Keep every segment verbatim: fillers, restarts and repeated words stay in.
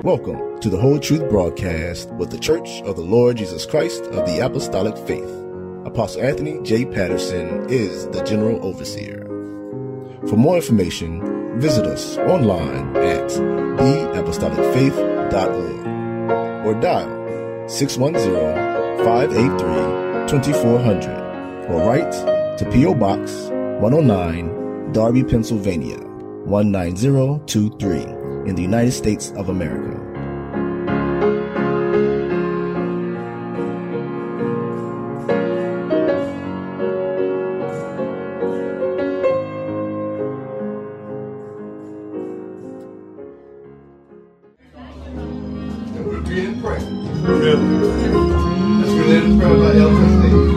Welcome to the Whole Truth Broadcast with the Church of the Lord Jesus Christ of the Apostolic Faith. Apostle Anthony J. Patterson is the General Overseer. For more information, visit us online at the apostolic faith dot org or dial six one zero, five eight three, two four zero zero or write to P O. Box one oh nine, Darby, Pennsylvania one nine zero two three in the United States of America. And we'll be in prayer. Really? Let's be led in prayer by Elder State.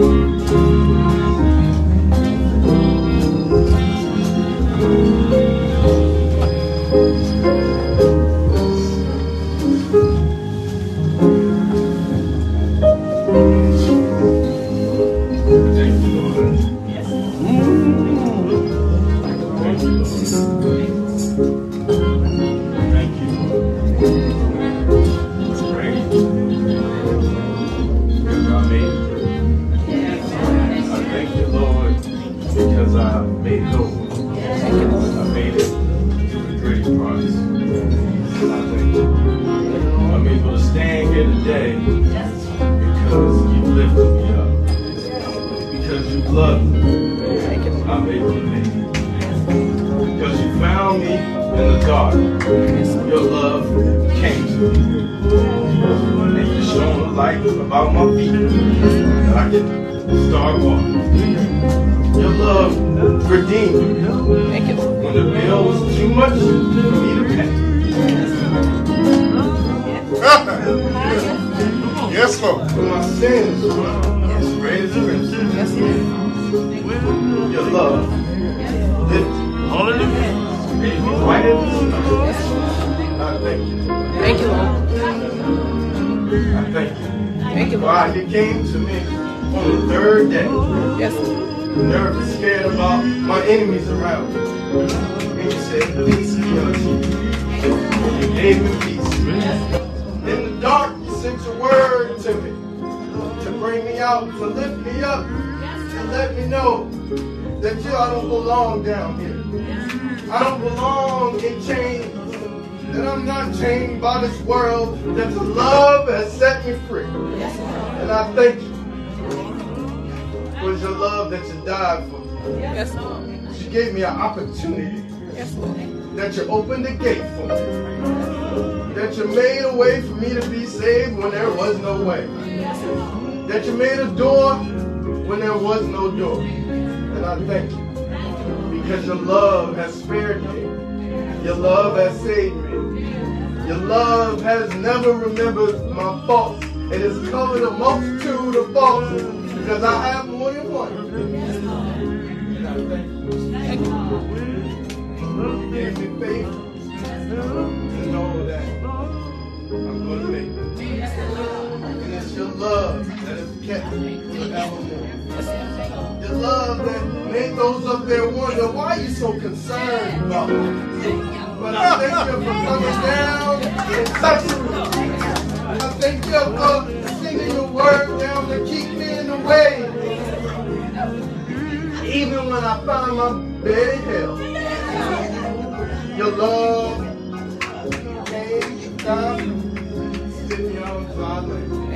About my feet, that I can start walking. Your love redeemed me. Thank you. When the bill was too much for me to pay. Yes, Lord. For my sins, as great as crimson. Yes, Lord. Your love lifted. Hallelujah. Made me white as snow. I thank you. Thank you, Lord. I thank you. Thank you, Lord. You came to me on the third day. Yes. Nervous, scared about my enemies around me. And you said, peace be unto you. And you gave me peace. In the dark, you sent your word to me to bring me out, to lift me up, and let me know that you, I don't belong down here. I don't belong in chains. That I'm not chained by this world, that the love has set me free. And I thank you for your love that you died for me. Yes, Lord. You gave me an opportunity. Yes, Lord. That you opened the gate for me. That you made a way for me to be saved when there was no way. That you made a door when there was no door. And I thank you because your love has spared me. Your love has saved me. Your love has never remembered my faults. It has covered a multitude of faults because I have more than one. And I thank you. You gave me faith to know that I'm going to make it. And it's your love that has kept me forevermore. Your love that made those up there wonder, why are you so concerned about me? But I thank you for coming down and touching me. I thank you for sending your word down to keep me in the way. Even when I find my bed in hell, your love came down, sit me on my leg.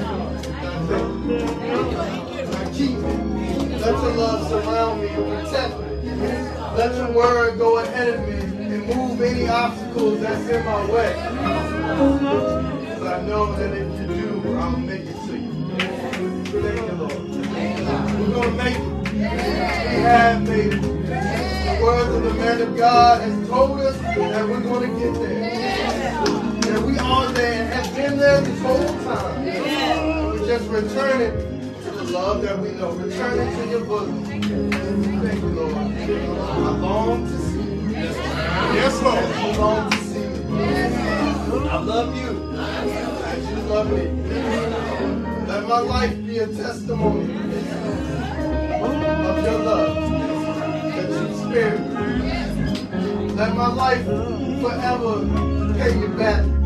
I keep me. Let your love surround me and protect me. Let your word go ahead of me and move any obstacles that's in my way. Because I know that if you do, I'll make it to you. Thank you, Lord. We're going to make it. We have made it. The words of the man of God has told us that we're going to get there. That we are there and have been there this whole time. We're just returning to the love that we know. Returning to your bosom. Thank you, Lord. I long to see you. Yes, Lord. I long to see you. I love you as you love me. Let my life be a testimony of your love that you spared me. Let my life forever pay you back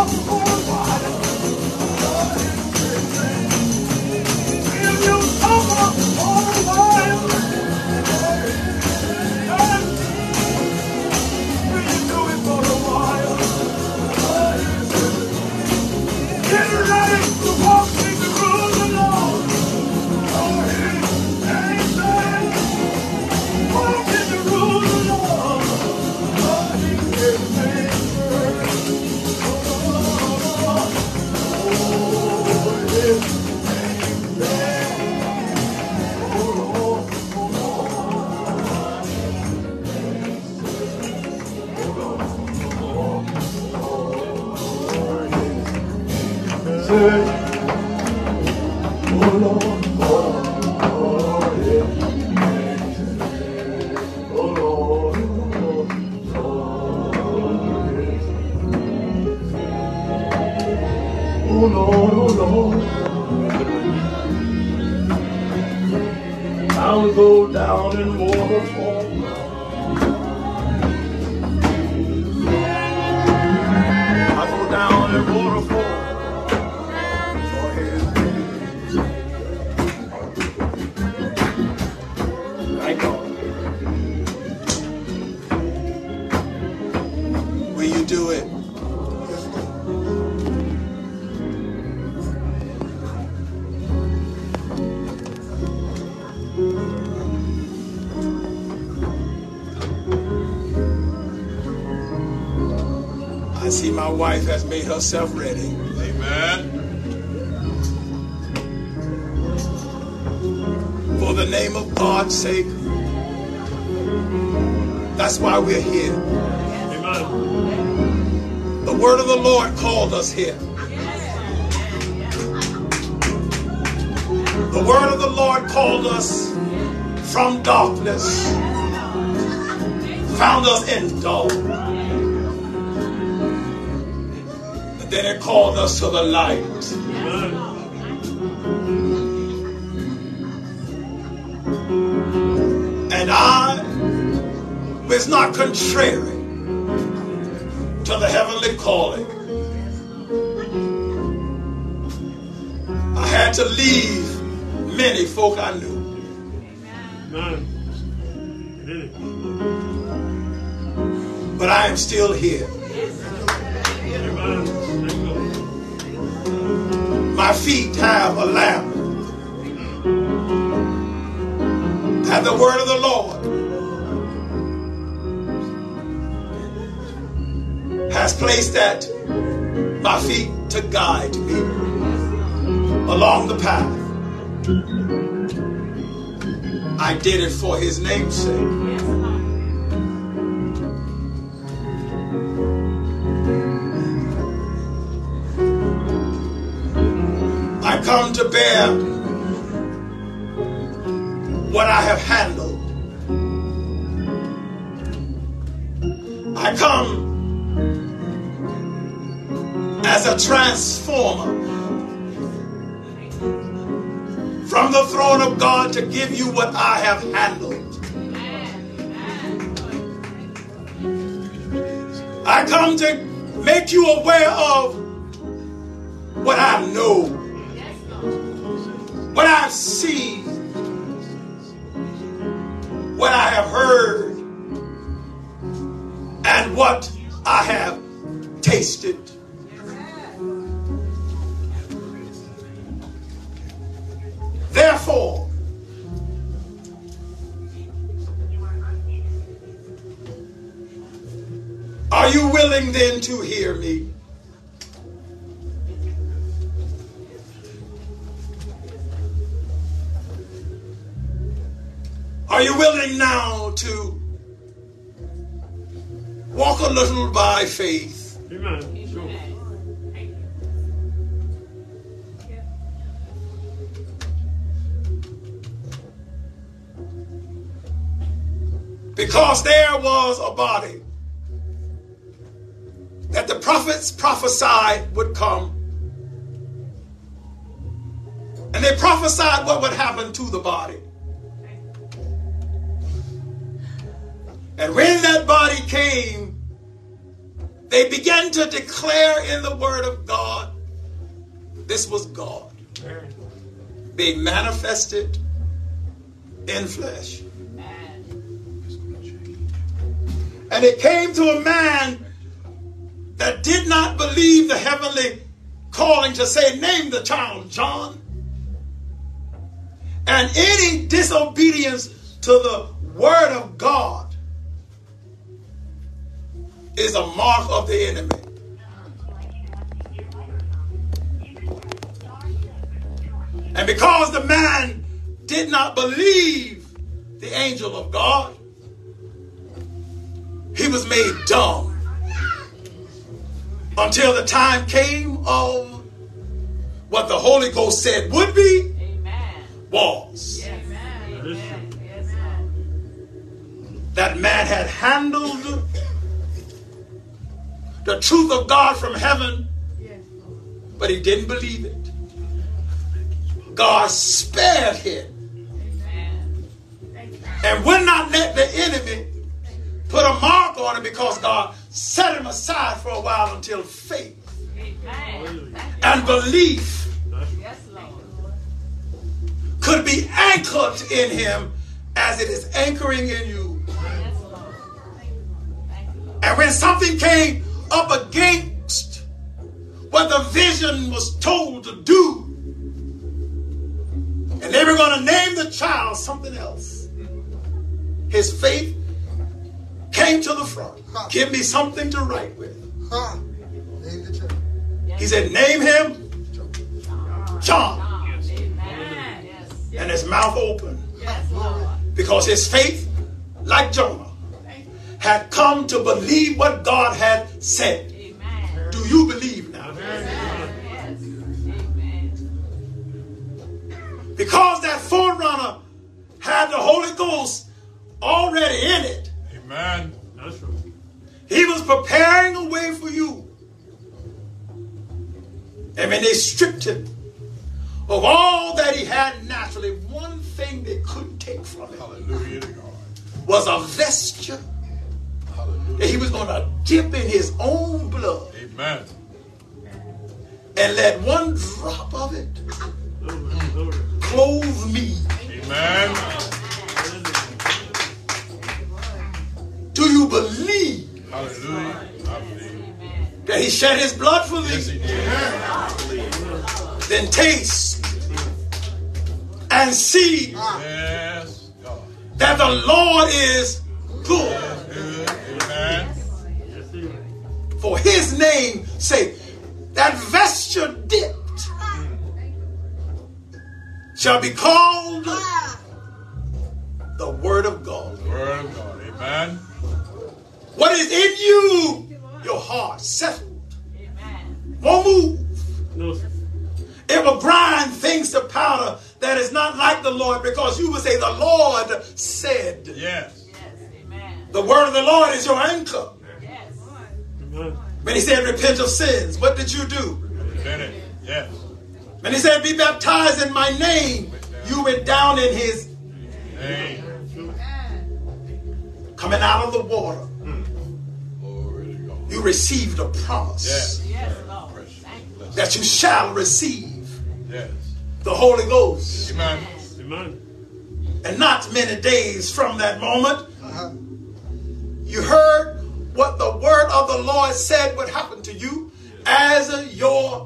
I'll go down in waterfall. I'll go down in waterfall. Go ahead. Thank God. Will you do it? I see my wife has made herself ready. Amen. For the name of God's sake. That's why we're here. Amen. The word of the Lord called us here. The word of the Lord called us from darkness. Found us in darkness. Then it called us to the light. And I was not contrary to the heavenly calling. I had to leave many folk I knew. But I am still here. My feet have a lamp, and the word of the Lord has placed at my feet to guide me along the path. I did it for his name's sake. I come to bear what I have handled. I come as a transformer from the throne of God to give you what I have handled. I come to make you aware of what I know, what I've seen, what I have heard, and what I have tasted. Therefore, are you willing then to hear me? Are you willing now to walk a little by faith? Amen. Sure. Because there was a body that the prophets prophesied would come. And they prophesied what would happen to the body. And when that body came, they began to declare in the word of God, this was God being manifested in flesh. And it came to a man that did not believe the heavenly calling to say, name the child John. And any disobedience to the word of God is a mark of the enemy. And because the man did not believe the angel of God, he was made dumb until the time came of what the Holy Ghost said would be. Amen. Was. Yes. Amen. That man had handled the truth of God from heaven, but he didn't believe it. God spared him and would not let the enemy put a mark on him, because God set him aside for a while until faith and belief could be anchored in him as it is anchoring in you. And when something came up against what the vision was told to do, and they were going to name the child something else, his faith came to the front. Give me something to write with. He said, name him John. And his mouth opened, because his faith, like Jonah, had come to believe what God had said. Do you believe now? Because that forerunner had the Holy Ghost already in it. Amen. That's right. He was preparing a way for you. And when they stripped him of all that he had naturally, one thing they couldn't take from him, hallelujah to God, was a vesture. Hallelujah. That he was going to dip in his own blood. Amen. And let one drop of it clothe me. Amen. Do you believe? Hallelujah. That he shed his blood for Yes, thee? he did. Then taste and see Yes, God. that the Lord is good. Good. Amen. For his name's sake, that vesture dipped shall be called the Word of God. The Word of God. Amen. What is in you, your heart settled, won't move. No. It will grind things to powder that is not like the Lord, because you will say, the Lord said. Yes. The word of the Lord is your anchor. Yes. When he said, repent of sins, what did you do? Repent it. Yes. When he said, be baptized in my name, you went down in his name. Coming out of the water, Hmm. Glory to God. you received a promise. Yes. Yes, that you shall receive. Yes. The Holy Ghost. Amen. Amen. And not many days from that moment, uh-huh. you heard what the word of the Lord said would happen to you as a, your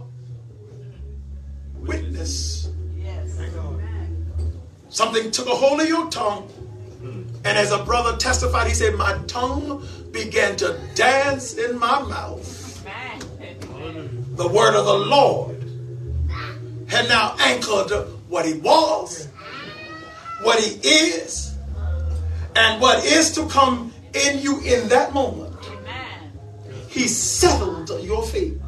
witness. Yes. Something took a hold of your tongue. And as a brother testified, he said, my tongue began to dance in my mouth. The word of the Lord had now anchored what he was, what he is, and what is to come in you in that moment. He settled your fate.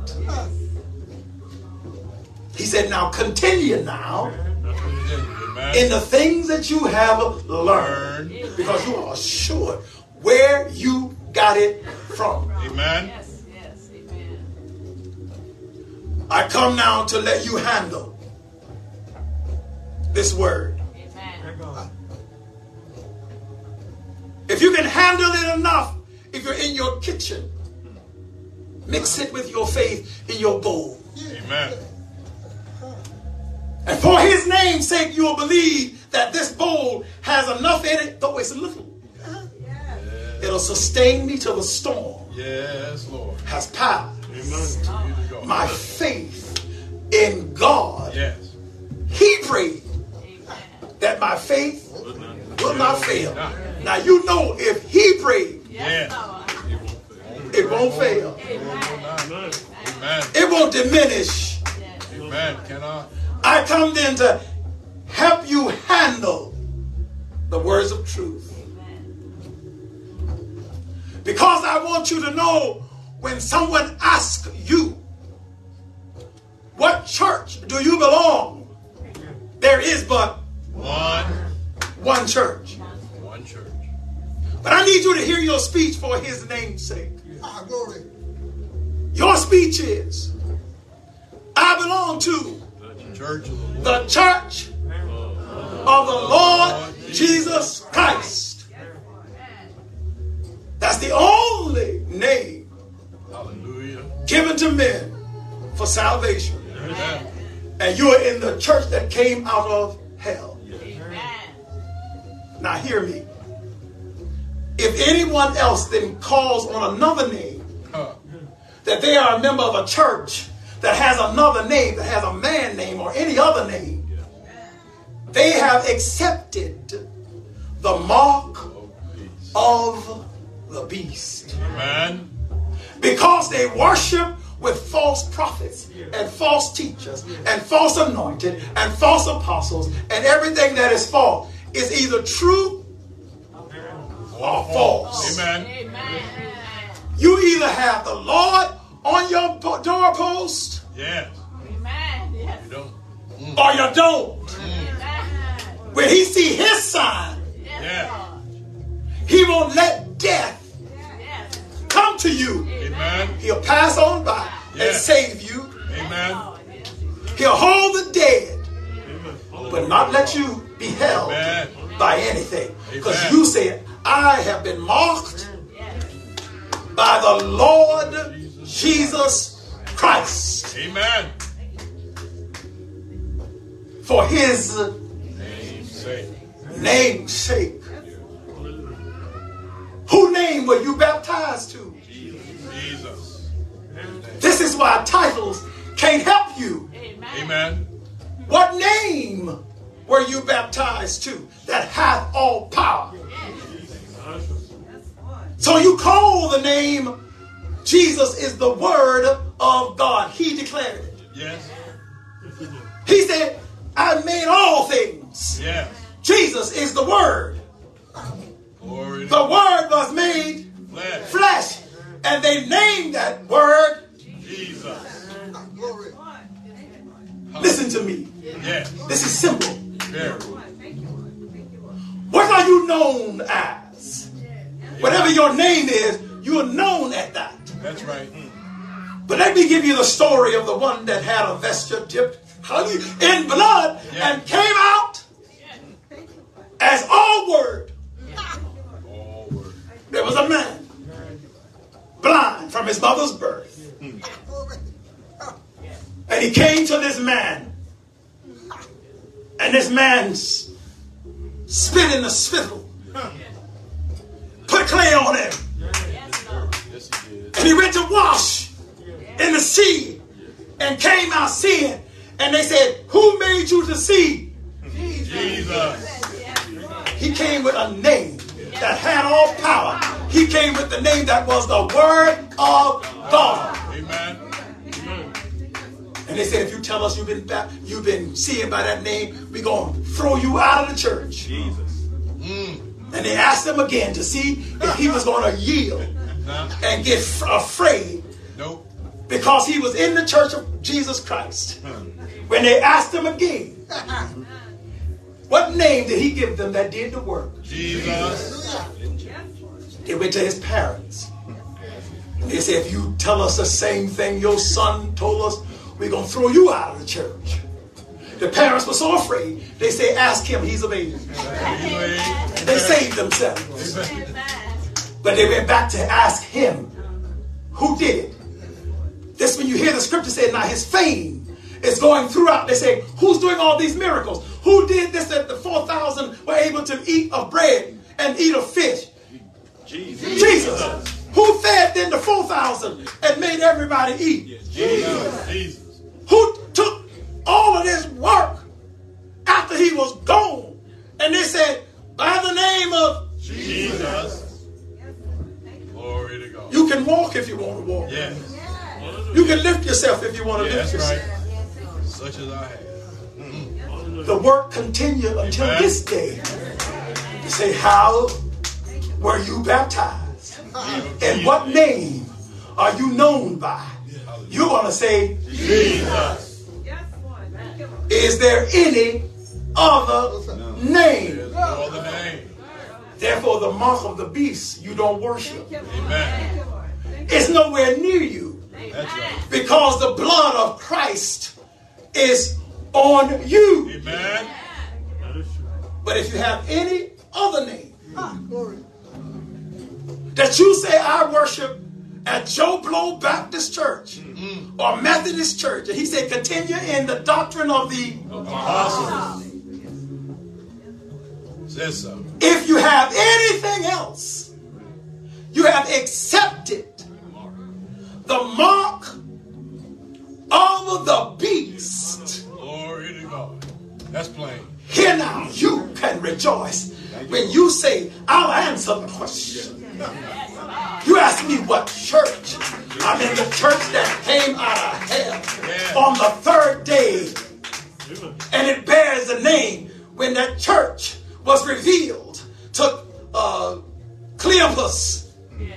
He said, now continue now in the things that you have learned, because you are assured where you got it from. Amen. Yes, yes, amen. I come now to let you handle this word. Amen. If you can handle it enough, if you're in your kitchen Mix it with your faith in your bowl. Amen. And for his name's sake, you'll believe that this bowl has enough in it, though it's little. Yes. It'll sustain me till the storm Yes, Lord. has passed. Amen. My faith in God, Yes. he prayed that my faith will not fail. Now you know if he prayed, Yes. it won't fail. Amen. It won't diminish. Amen. Cannot. I come then to help you handle the words of truth. Because I want you to know when someone asks you, what church do you belong? There is but One. one church. One church. But I need you to hear your speech for his name's sake. Ah, glory. Your speech is, I belong to Church of the Lord. the church of the Lord Jesus Christ. That's the only name Hallelujah. given to men for salvation. Amen. And you are in the church that came out of hell. Now hear me. If anyone else then calls on another name, Huh. that they are a member of a church that has another name, that has a man name or any other name, they have accepted the mark of the beast. Amen. Because they worship with false prophets and false teachers and false anointed and false apostles, and everything that is false is either true or false. Amen. You either have the Lord on your doorpost Yes. You don't. or you don't. When he see his sign, Yes. he won't let death come to you. Amen. He'll pass on by and Yes. save you. Amen. He'll hold the dead, but not let you be held Amen. by anything. Because Amen. you said, I have been marked by the Lord Jesus Christ Amen. for his Say. name's sake. Whose name were you baptized to? Jesus. This is why titles can't help you. Amen. What name were you baptized to that hath all power? So you call the name Jesus is the word of God. He declared it. Yes. He said, I made all things. Yes. Jesus is the word. Glory The to word was made flesh. flesh. And they named that word. Jesus. Ah, glory. Listen to me. Yes. This is simple. Very. What are you known as? Whatever your name is, you are known at that. That's right. But let me give you the story of the one that had a vesture dipped in blood Yeah. and came out as all word. All word. There was a man blind from his mother's birth. Glory. And he came to this man. And this man s- spit in the spittle. Put clay on him. Yes, he did. And he went to wash in the sea and came out seeing. And they said, who made you to see? Jesus. He came with a name that had all power. He came with the name that was the Word of God. Amen. And they said, if you tell us you've been ba- you've been seeing by that name, we're going to throw you out of the church. Jesus. And they asked him again to see if he was going to yield Nah. and get f- afraid Nope. because he was in the church of Jesus Christ. When they asked him again, what name did he give them that did the work? Jesus. They went to his parents. They said, if you tell us the same thing your son told us, we're going to throw you out of the church. The parents were so afraid, they say, ask him, he's a baby. They saved themselves. But they went back to ask him, who did it? This when you hear the scripture say, now his fame is going throughout. They say, who's doing all these miracles? Who did this that the four thousand were able to eat of bread and eat of fish? Jesus. Jesus. Who fed then the four thousand and made everybody eat? Jesus. Jesus. Who took all of this work after he was gone? And they said, by the name of Jesus. Glory to God. you can walk if you want to walk. Yes. You can lift yourself if you want to Yeah, lift that's yourself. right. Such as I have. The work continued until Amen. this day. You say, how were you baptized? And what name are you known by? You're going to say, Jesus. is there any other name? There's no other name. Therefore, the mark of the beast you don't worship. Amen. It's nowhere near you That's right. because the blood of Christ is on you. Amen. But if you have any other name Glory. that you say, I worship at Joe Blow Baptist Church or Methodist Church, and he said, continue in the doctrine of the Apostles. Says so. if you have anything else, you have accepted the mark of the beast. Glory to God. That's plain. Here now, you can rejoice when you say, I'll answer the question. You ask me what church. I'm in the church that came out of hell on the third day. And it bears the name when that church was revealed to uh, Cleopas.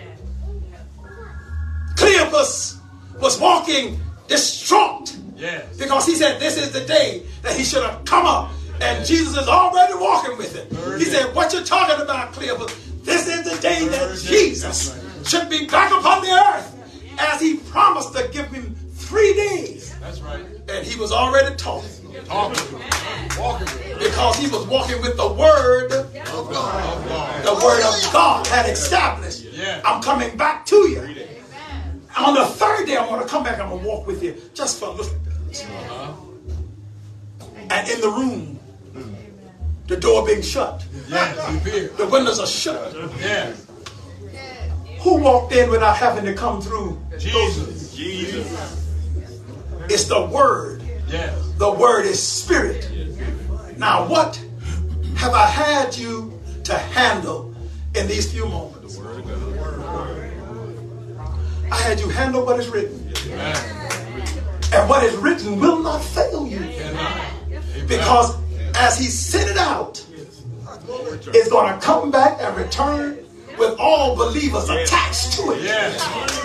Cleopas was walking distraught Yes. because he said this is the day that he should have come up. And Jesus is already walking with him. He said, what you talking about, Cleopas? This is the day that Jesus should be back upon the earth as he promised to give him three days. That's right. And he was already talking Talking to him. Walking with him. because he was walking with the word. Of God. The word of God had established. Yeah. I'm coming back to you. On the third day, I'm going to come back. I'm going to walk with you just for a little bit. Uh-huh. And in the room, the door being shut, Yes. You fear. the windows are shut. Yes. Who walked in without having to come through? Jesus. Jesus. It's the word. Yes. The word is spirit. Now, what have I had you to handle in these few moments? I had you handle what is written. And what is written will not fail you. Because as he sent it out, it's going to come back and return with all believers attached to it. Yes.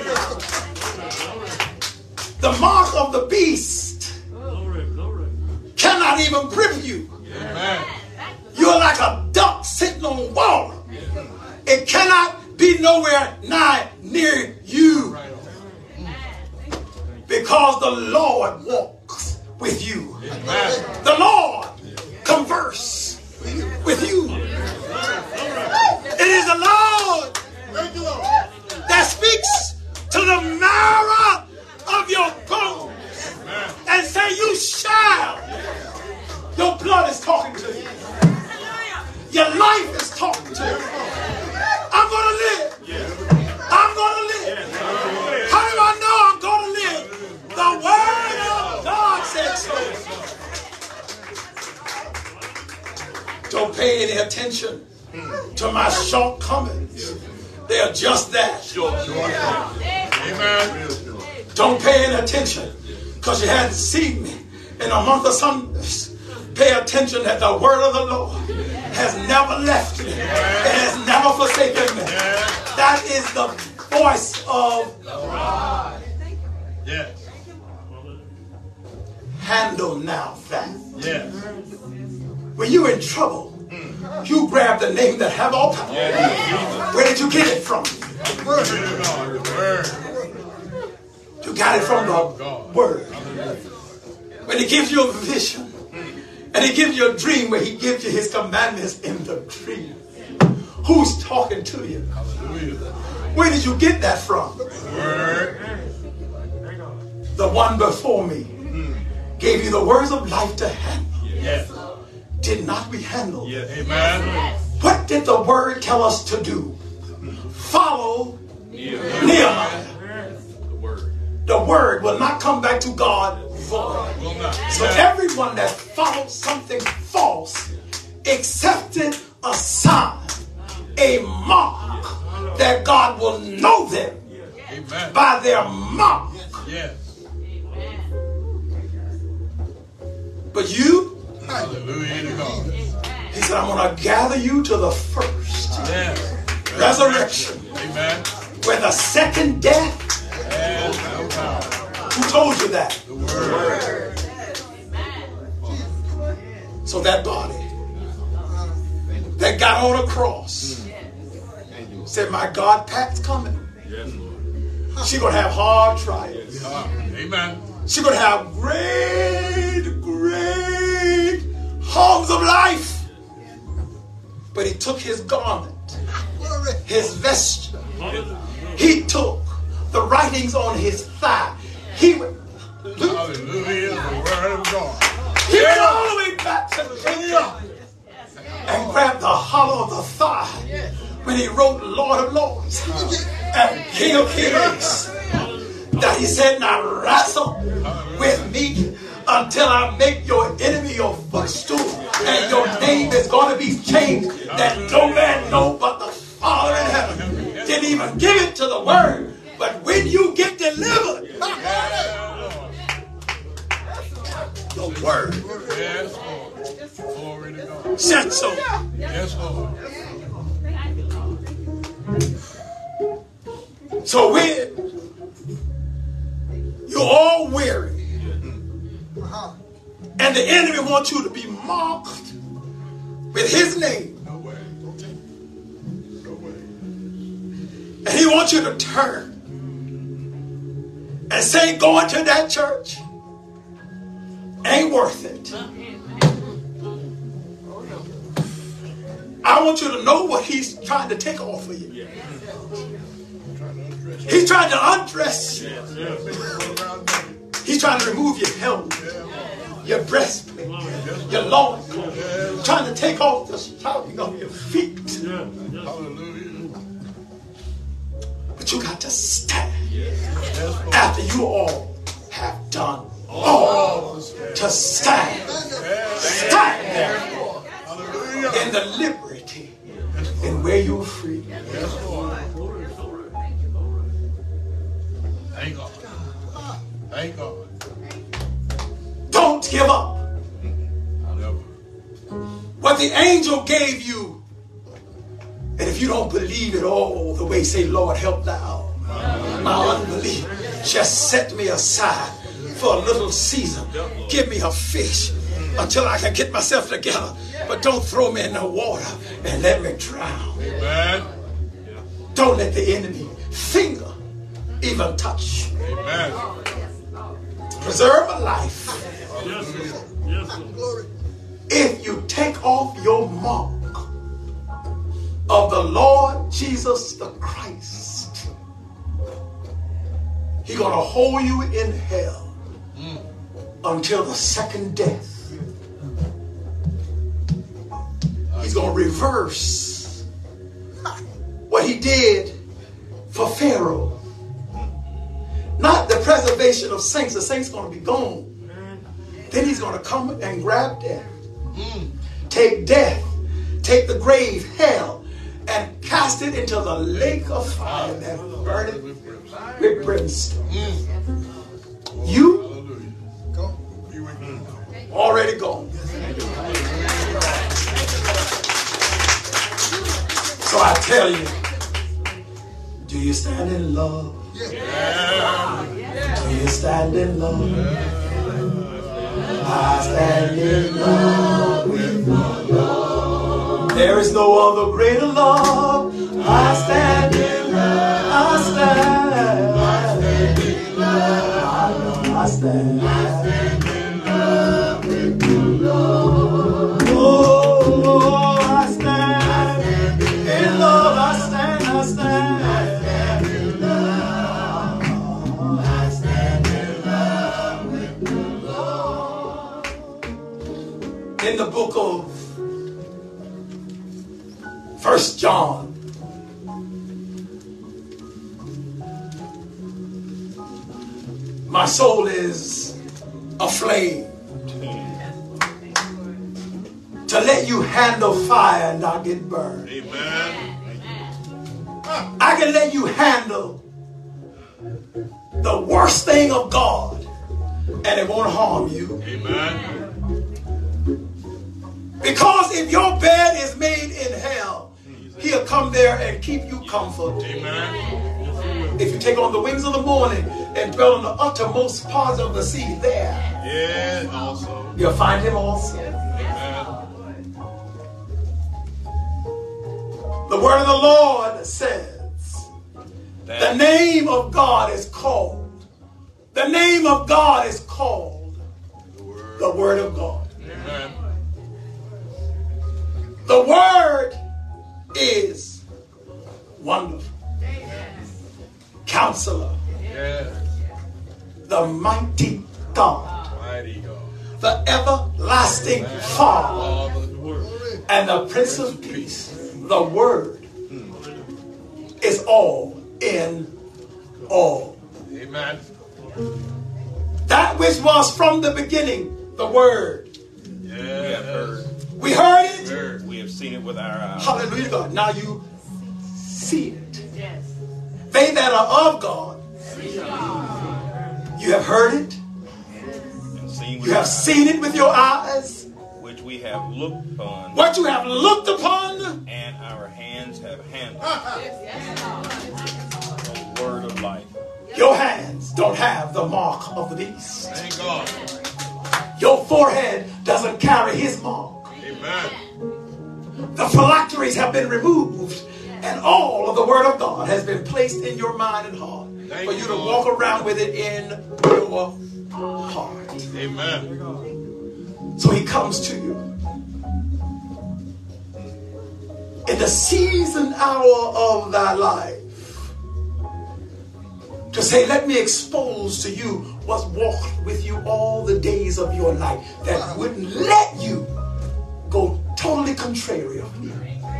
The mark of the beast cannot even grip you. Amen. You're like a duck sitting on water. It cannot be nowhere nigh near you. Because the Lord walks with you. Amen. The Lord converse with you. It is the Lord that speaks to the marrow of your bones and say, you shall. Your blood is talking to you. Your life is talking to you. I'm going to live. I'm going to live. How do I know I'm going to live? The word of God said so. Don't pay any attention to my shortcomings. They are just that. Amen. Don't pay any attention because you hadn't seen me in a month of Sundays. Pay attention that the word of the Lord has never left me. It has never forsaken me. That is the voice of God. Yes. Handle now that. Yes. When you're in trouble, you grab the name that have all power. Where did you get it from? Glory to God. The word. You got it from the word. When he gives you a vision and he gives you a dream, where he gives you his commandments in the dream, who's talking to you? Hallelujah. Where did you get that from? Word. one before me gave you the words of life to handle. Yes. Did not we handle? Yes. Amen. What did the word tell us to do? Follow Nehemiah. The word. The word will not come back to God void. Will not. So everyone that follows something false accepted a sign, a mark that God will know them Amen. by their mark. Yes. But you, Hallelujah to God. he said, I'm going to gather you to the first Yes. resurrection, Amen. where the second death. Yes. No power. Who told you that? The word. So that body that got on a cross said, my God, Pat's coming. Yes, Lord. She's going to have hard trials. Ah, amen. She's going to have great, great harms of life. But he took his garment, his vesture. He took the writings on his thigh. He went, Hallelujah. The word of God. he went all the way back to Jacob and grabbed the hollow of the thigh when he wrote Lord of Lords and King of Kings. That he said, now wrestle with me until I make your enemy your footstool, and your name is going to be changed that no man know but the Father in heaven. Didn't even give it to the word, but when you get delivered, the word Yes, Lord. Glory to God. said so. Yes, Lord. So when you're all weary and the enemy wants you to be marked with his name, No way. No way. and he wants you to turn and say going to that church ain't worth it. I want you to know what he's trying to take off of you. He's trying to undress you. He's trying to remove your helmet, your breastplate, your loincloth. Trying to take off the shouting of your feet. Hallelujah. But you got to stand after you all have done all to stand. Stand there in the liberty and where you're free. Yes, Lord. Thank God. Thank God. Don't give up. Never. What the angel gave you, and if you don't believe it all the way, say, Lord, help thou my unbelief. Just set me aside for a little season. Give me a fish until I can get myself together. But don't throw me in the water and let me drown. Amen. Don't let the enemy finger even touch you. Amen. Preserve a life. Glory. If you take off your mark of the Lord Jesus the Christ, he's going to hold you in hell until the second death. He's going to reverse what he did for Pharaoh. Not the preservation of saints. The saints going to be gone. Then he's going to come and grab death. Take death, take the grave, hell, and cast it into the lake of fire that burneth with brimstone. You already gone. So I tell you, do you stand in love? Do you stand in love? I stand in love with my Lord. There is no other greater love. I stand in love. I stand. I stand in love. I stand. I stand in love with you, Lord. Oh, I stand in love. I stand. I stand. I stand in love. I stand in love. in the book of First John. My soul is aflame to let you handle fire and not get burned. Amen. I can let you handle the worst thing of God and it won't harm you. Amen. Because if your bed is made in hell, he'll come there and keep you comfort. Amen. If you take on the wings of the morning and dwell in the uttermost parts of the sea, there Yeah, also. you'll find him also. Amen. The word of the Lord says, the name of God is called. The name of God is called the Word of God. Amen. The Word is wonderful. Counselor. Yeah. The mighty God. Mighty God. The everlasting Father. All the word. And the Prince of Peace. The Word is all in all. Amen. That which was from the beginning, the Word. Yeah. We have heard. We heard it. Word. We have seen it with our eyes. Hallelujah, God. Now you see it. They that are of God, you have heard it. And seen with You our have seen it with your eyes. which we have looked upon, What you have looked upon. and our hands have handled. The word of life. Your hands don't have the mark of the beast. Thank God. Your forehead doesn't carry his mark. Amen. The phylacteries have been removed, and all of the word of God has been placed in your mind and heart Thank for you you, to Lord. walk around with it in your heart. Amen. So he comes to you in the season hour of thy life to say, let me expose to you what's walked with you all the days of your life that wouldn't let you go totally contrary of me.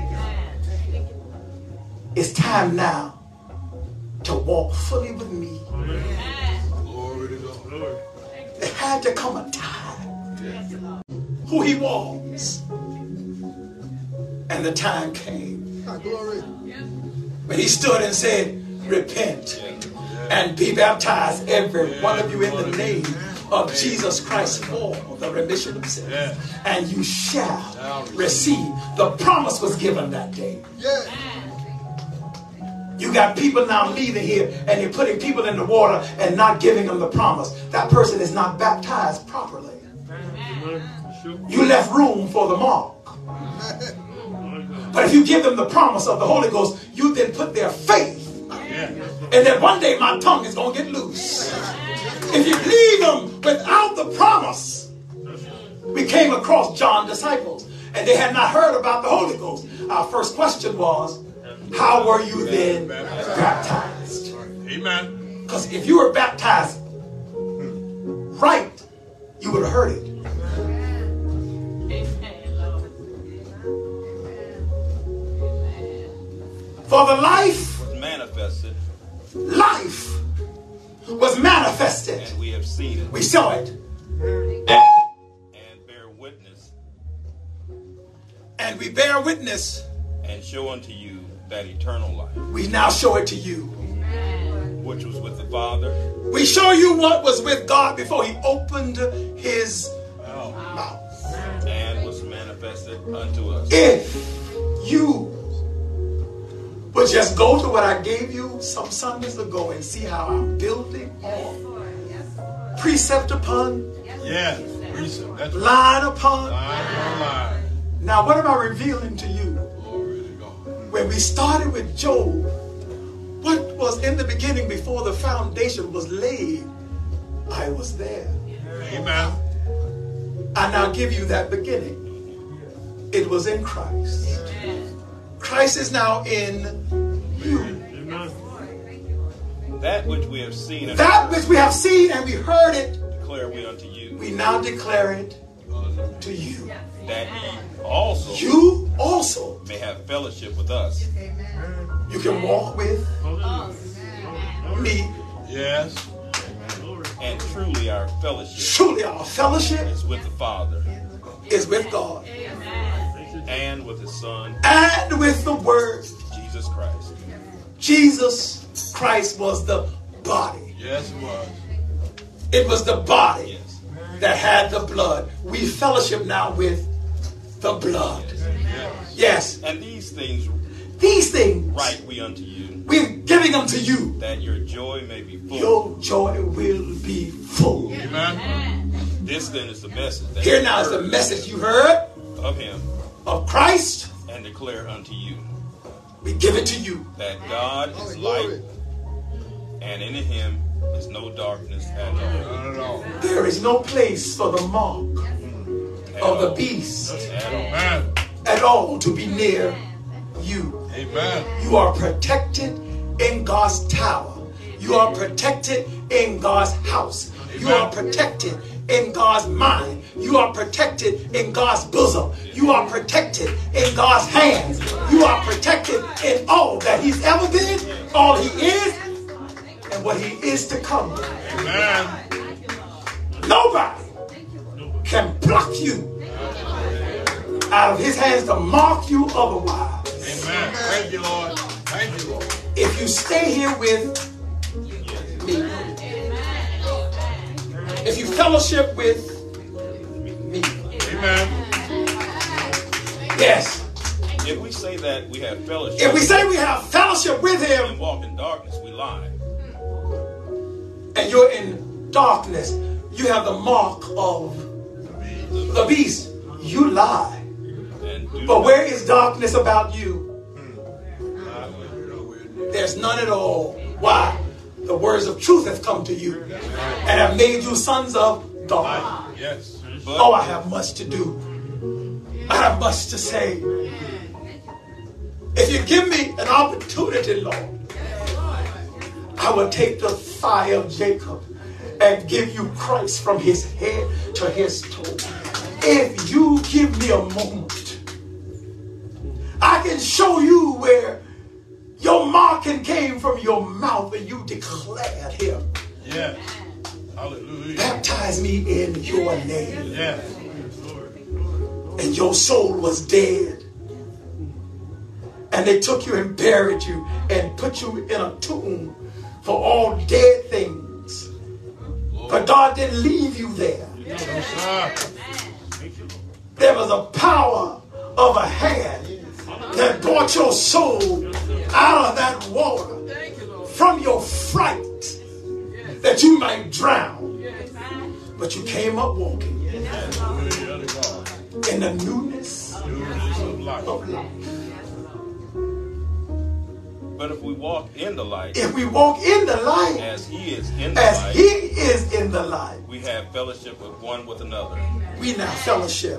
It's time now to walk fully with me. Glory to God. Glory. There had to come a time who he was. And the time came Glory. when he stood and said, repent and be baptized, every one of you, in the name of Jesus Christ for the remission of sins. And you shall receive. The promise was given that day. Yeah. You got people now leaving here and you're putting people in the water and not giving them the promise. That person is not baptized properly. You left room for the mark. But if you give them the promise of the Holy Ghost, you then put their faith and that one day my tongue is going to get loose. If you leave them without the promise, we came across John's disciples and they had not heard about the Holy Ghost. Our first question was, how were you then baptized? Amen. Because if you were baptized right, you would have heard it. For the life, Was manifested, life was manifested. and we have seen it, We saw it and bear witness, and we bear witness. and show unto you that eternal life, We now show it to you. which was with the Father, We show you what was with God before he opened his mouth. and was manifested unto us. If you would just go to what I gave you some Sundays ago and see how I'm building on precept upon Yeah. Precept. That's right. line upon. Line on line. Now what am I revealing to you? Glory to God. When we started with Job, what was in the beginning before the foundation was laid, I was there. Amen. I now give you that beginning. It was in Christ. Christ is now in you. That which we have seen and That which we have seen and we heard it, declare we unto you, we now declare it to you. that ye also You also, may have fellowship with us. you can walk with me. Yes. And truly our fellowship Truly our fellowship is with the Father is with God and with his Son, and with the Word. Jesus Christ. Jesus Christ was the body. Yes, it was. It was the body Yes. that had the blood. We fellowship now with the blood. Yes. And these things These things write we unto you, we're giving them to you. that your joy may be full. Your joy will be full. Amen. This then is the message that Here you now is the heard message you heard of him, of Christ. and declare unto you We give it to you. that God is light, and in him is no darkness at all. Not at all. There is no place for the mark At of the all. beast At all. Amen. at all to be near you. Amen. You are protected in God's tower. You are protected in God's house. You are protected in God's mind. You are protected in God's bosom. You are protected in God's hands. You are protected in all that he's ever been, all he is, and what he is to come. Amen. Nobody can pluck you out of his hands to mark you otherwise. Amen. Thank you, Lord. Thank you, Lord. If you stay here with me, if you fellowship with me, Amen. yes. If we say that we have fellowship If we say we have fellowship with and him walk in darkness, we lie. and you're in darkness, you have the mark of the beast, you lie. And do But not- where is darkness about you? There's none at all. Why? The words of truth have come to you and have made you sons of God. Yes. but Oh, I have much to do. I have much to say. If you give me an opportunity, Lord, I will take the thigh of Jacob and give you Christ from his head to his toe. If you give me a moment, I can show you where your marking came from your mouth and you declared him. Yes. Hallelujah. Baptize me in your name. Yes. And your soul was dead. And they took you and buried you and put you in a tomb for all dead things. But God didn't leave you there. Ah, There was a power of a hand that brought your soul out of that water from your fright that you might drown. But you came up walking hallelujah to God. in the newness Newness of life. of life. but if we walk in the light If we walk in the light as he is in the as light, he is in the light, we have fellowship with one with another. we now fellowship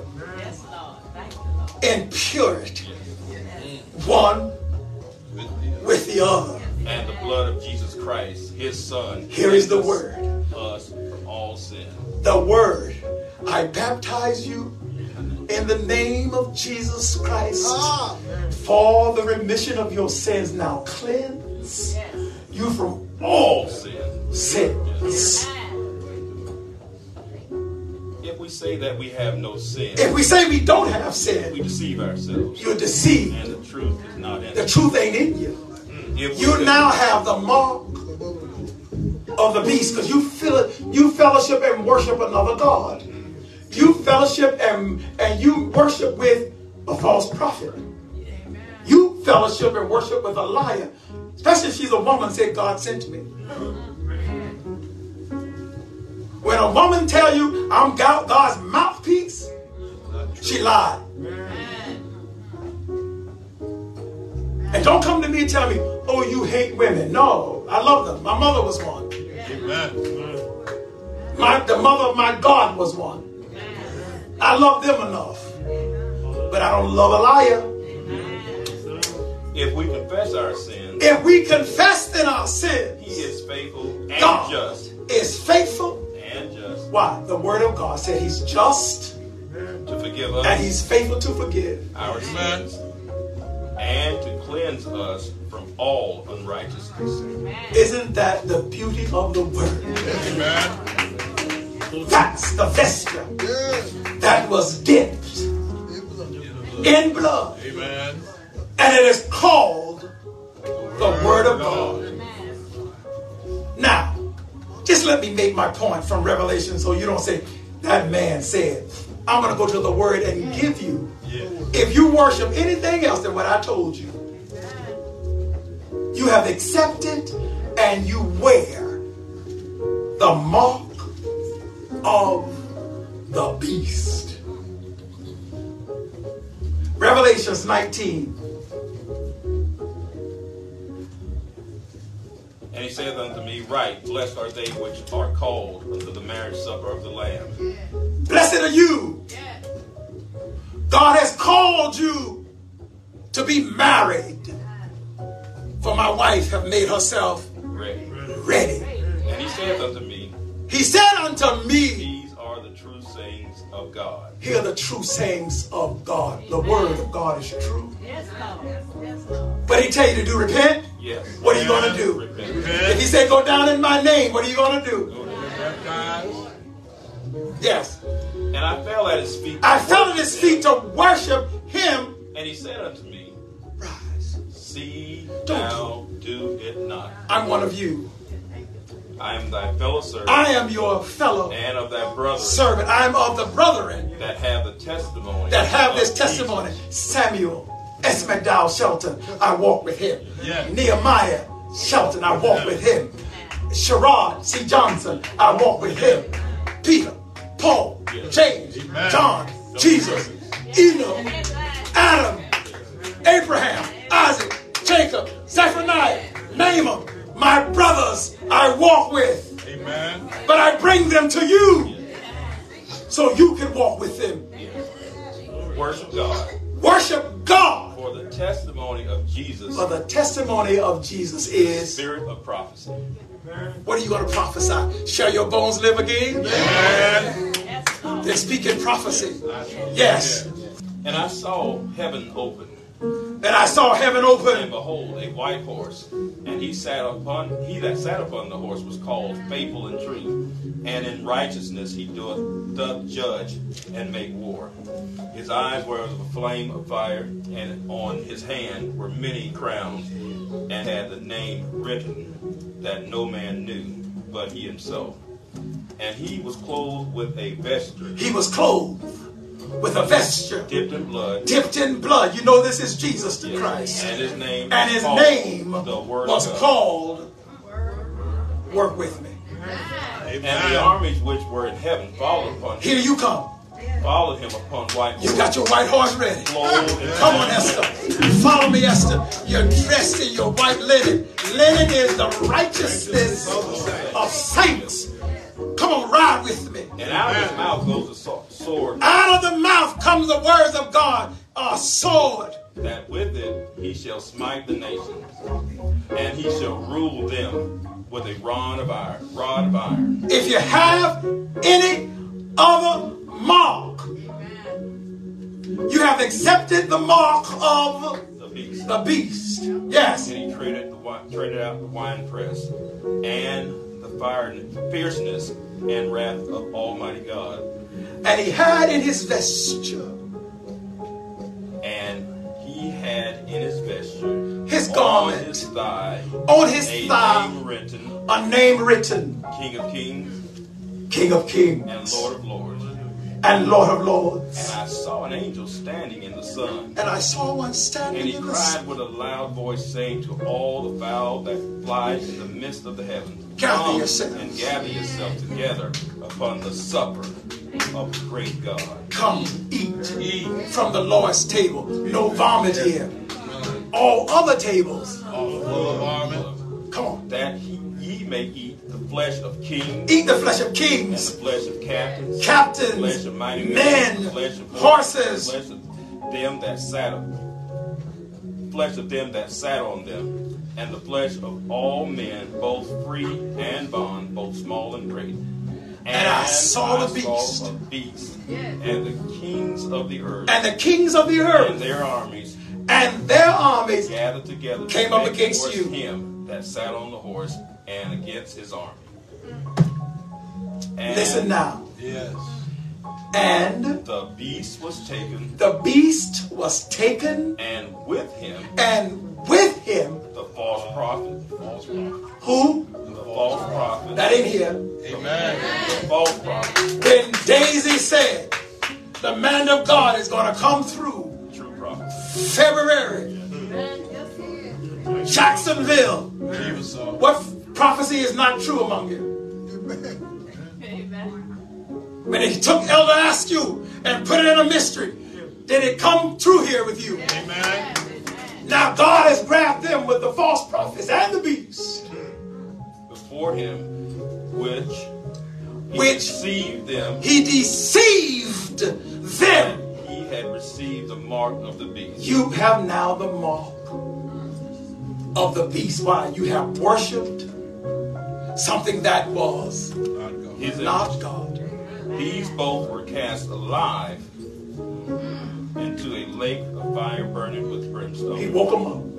in purity, one with the other. And the blood of Jesus Christ, his Son, Here is the cleanseth word. us all sin. The word. I baptize you in the name of Jesus Christ for the remission of your sins. Now cleanse you from all Sin. sins. If we say that we have no sin, If we say we don't have we sin, deceive ourselves, you're deceived. and the truth is not in The us. truth ain't in you. If we You could- now have the mark of the beast because you feel it, you fellowship and worship another God. You fellowship and, and you worship with a false prophet. You fellowship and worship with a liar. Especially if she's a woman, said God sent me. When a woman tell you I'm God- God's mouthpiece, she lied. And don't come to me and tell me, oh, you hate women. No, I love them. My mother was one. Amen. My, the mother of my God was one. I love them enough. But I don't love a liar. If we confess our sins, If we confess in our sins, he is faithful and God just is faithful. and just Why? The word of God said he's just to forgive us. And he's faithful to forgive our sins and to cleanse us from all unrighteousness. Isn't that the beauty of the word? Amen. That's the vesture that was dipped in blood. Amen. And it is called the word of God. Now, just let me make my point from Revelation so you don't say, that man said. I'm going to go to the word and give you. If you worship anything else than what I told you, you have accepted and you wear the mark of the beast. Revelations nineteen. And he saith unto me, Right, blessed are they which are called unto the marriage supper of the Lamb. Blessed are you. God has called you to be married. For my wife have made herself Ready. ready. And he saith unto me, He said unto me, These are the true sayings of God. Hear the true sayings of God. The word of God is true. But he tell you to do repent. Yes. What are you going to do? Repent. If he said go down in my name, what are you going to do? Yes. And I fell at his feet. I fell at his feet to worship him. And he said unto me, Rise. See Don't thou do it not. I'm one of you. I am thy fellow servant. I am your fellow and of thy brother servant. I am of the brethren that have the testimony. that have this of testimony. Jesus. Samuel S. McDowell Shelton, I walk with him. Yeah. Nehemiah Shelton, I walk with him. Sherrod C. Johnson, I walk with him. Peter, Paul, James, Amen. John, Jesus, Enoch, Adam, Abraham, Isaac, Jacob, Zephaniah, name them. My brothers I walk with. Amen. But I bring them to you so you can walk with them. Worship God. Worship God. For the testimony of Jesus. For the testimony of Jesus is. Spirit of prophecy. What are you going to prophesy? Shall your bones live again? Amen. They're speaking prophecy. Yes. And I saw heaven open. And I saw heaven And open. behold, a white horse. And he sat upon he that sat upon the horse was called Faithful and True. And in righteousness he doeth doth judge and make war. His eyes were as a flame of fire, and on his hand were many crowns, and had the name written that no man knew but he himself. And he was clothed with a vesture. He was clothed with a vesture Dipped in blood. dipped in blood. You know this is Jesus the Christ. And his name, And his called name the Word was of God. called Work With Me. And the armies which were in heaven followed upon him, Here you come. followed him upon white You horses. got your white horse ready. Clothed in Come on, Esther. Follow me, Esther. You're dressed in your white linen. Linen is the righteousness of saints. Come on, ride with me. And out of his mouth goes a so- sword, Out of the mouth comes the words of God, a sword. that with it he shall smite the nations, and he shall rule them with a rod of iron. Rod of iron. If you have any other mark, you have accepted the mark of The beast. the beast. Yes. And he traded the wi- traded out the winepress and the fire, fierceness and wrath of Almighty God. And he had in his vesture And he had in his vesture his on garment, his thigh on his a thigh, name written, a name written, King of Kings King of Kings and Lord of Lords. and Lord of Lords. And I saw an angel standing in the sun. And I saw one And standing he in the cried sun. with a loud voice, saying to all the fowl that fly in the midst of the heavens, Gather Come yourselves. and gather yourself together upon the supper of the great God. Come eat, eat from the Lord's table. No vomit here. All other tables. Come on. That he, ye may eat the flesh of kings Eat the flesh of and the kings, flesh of captains, the captains, flesh of mighty men, the flesh of horses. the flesh of them that sat flesh of them that sat on them, and the flesh of all men, both free and bond, both small and great. And I saw the beast. Saw a beast and the kings of the earth And the kings of the and earth their armies and their armies gathered together to came up make against war you. him that sat on the horse and against his army. And Listen now. Yes. And the beast was taken, the beast was taken, and with him and with him, the false prophet, false prophet, who? the false prophet, That in here. Amen. the false prophet, When Daisy said, the man of God is going to come through true prophet. February, Jacksonville. Jesus, uh, What prophecy is not true among you? When he took Elder Askew and put it in a mystery, did it come through here with you? Amen. Now God has grabbed them with the false prophets and the beast, Before him, which he Which- deceived them, he deceived them. he had received the mark of the beast. You have now the mark of the beast. Why? You have worshipped something that was His not image. God. These both were cast alive into a lake of fire burning with He brimstone. woke them up.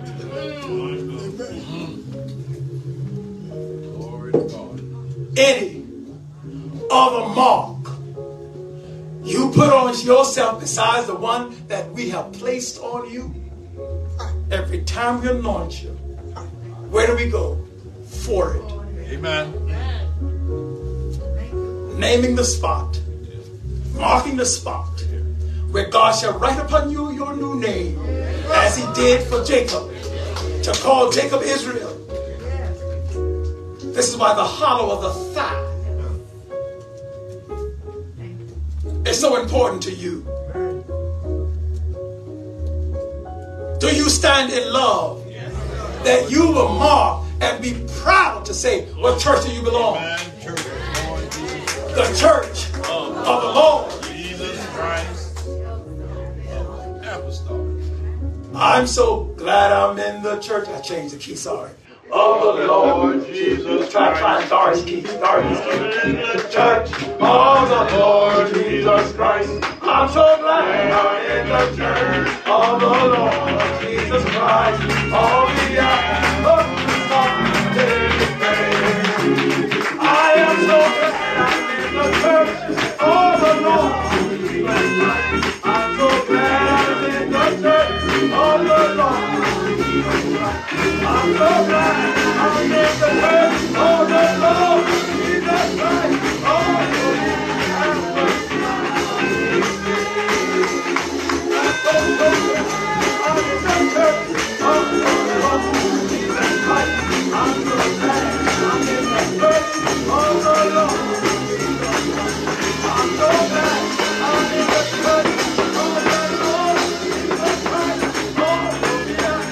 Glory to God. Any other mark you put on yourself besides the one that we have placed on you, every time we anoint you, where do we go? For it. Amen. Naming the spot, marking the spot, where God shall write upon you your new name, as he did for Jacob, to call Jacob Israel. This is why the hollow of the thigh is so important to you. Do you stand in love that you will mark and be proud to say, what church do you belong? Amen. Church of the Lord Jesus, The church of the Lord. Jesus Christ. Apostolic. I'm so glad I'm in the church. I changed the key, sorry. Of the Lord Jesus Christ. Try, try, Doris key, Doris key. The church of the Lord Jesus Christ. I'm so glad I'm in the church of the Lord Jesus Christ. All the hours I am so glad I'm in the church of the Lord Jesus Christ. I'm so glad I'm in the church of the Lord Jesus Christ. I'm so glad I'm in the church of the Lord Jesus Christ. Oh, I'm so glad I'm in the church of the Lord Jesus Christ. I'm so glad I'm in the church of the Lord Jesus Christ. I'm so glad I'm in the church of the Lord Jesus Christ. Oh, yeah.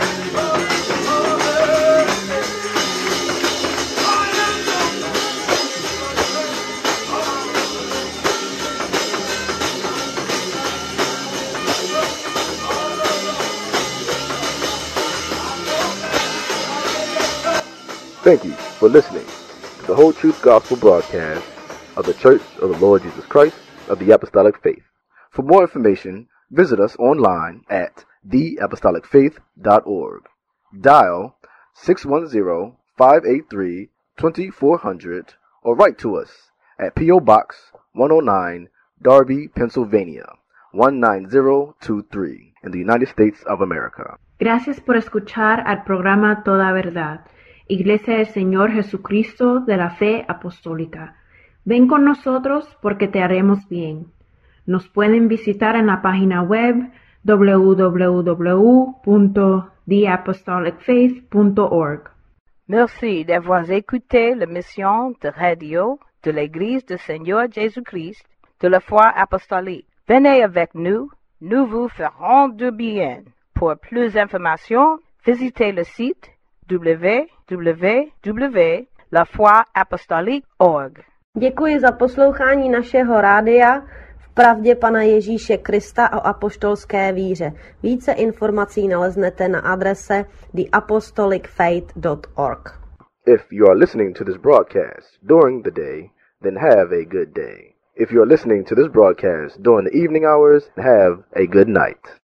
Thank you for listening to the Whole Truth Gospel broadcast of the Church of the Lord Jesus Christ of the Apostolic Faith. For more information, visit us online at the apostolic faith dot org. Dial six one zero, five eight three, two four zero zero or write to us at P O Box one oh nine, Darby, Pennsylvania one nine zero two three in the United States of America. Gracias por escuchar al programa Toda Verdad, Iglesia del Señor Jesucristo de la Fe Apostólica. Ven con nosotros porque te haremos bien. Nos pueden visitar en la página web w w w punto the apostolic faith punto org. Merci d'avoir écouté l'émission de radio de l'Église du Seigneur Jésus-Christ de la foi apostolique. Venez avec nous, nous vous ferons du bien. Pour plus d'informations, visitez le site w w w tečka la foi apostolique tečka org. Děkuji za poslouchání našeho rádia v pravdě Pana Ježíše Krista o apoštolské víře. Více informací naleznete na adrese the apostolic faith dot org. If you are listening to this broadcast during the day, then have a good day. If you are listening to this broadcast during the evening hours, have a good night.